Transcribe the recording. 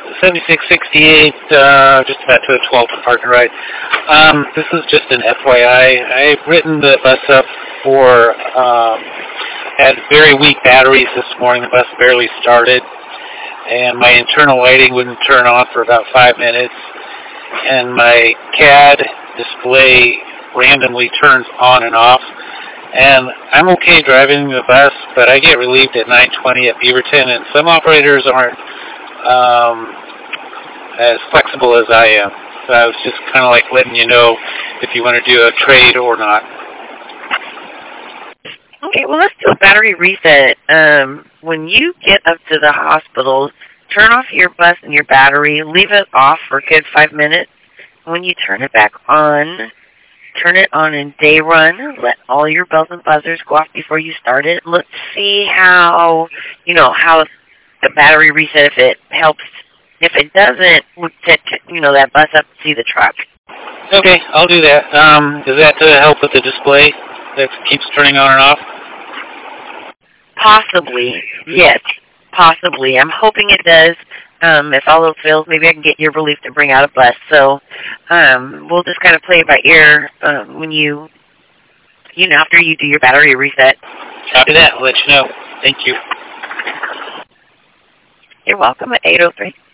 7668, just about to a 12 partner ride. This is just an FYI. I've written the bus up for, had very weak batteries this morning. The bus barely started, and my internal lighting wouldn't turn on for about 5 minutes, and my CAD display randomly turns on and off. And I'm okay driving the bus, but I get relieved at 9:20 at Beaverton, and some operators aren't as flexible as I am. So I was just kind of like letting you know if you want to do a trade or not. Okay, well, let's do a battery reset. When you get up to the hospital, turn off your bus and your battery, leave it off for a good 5 minutes. When you turn it back on, turn it on in day run. Let all your bells and buzzers go off before you start it. Let's see how the battery reset, if it helps. If it doesn't, we'll set, that bus up to see the truck. Okay, I'll do that. Does that help with the display that keeps turning on and off? Possibly, yes. Possibly. I'm hoping it does. If all else fails, maybe I can get your relief to bring out a bus. So we'll just kind of play it by ear when after you do your battery reset. Copy that. I'll let you know. Thank you. You're welcome at 8:03.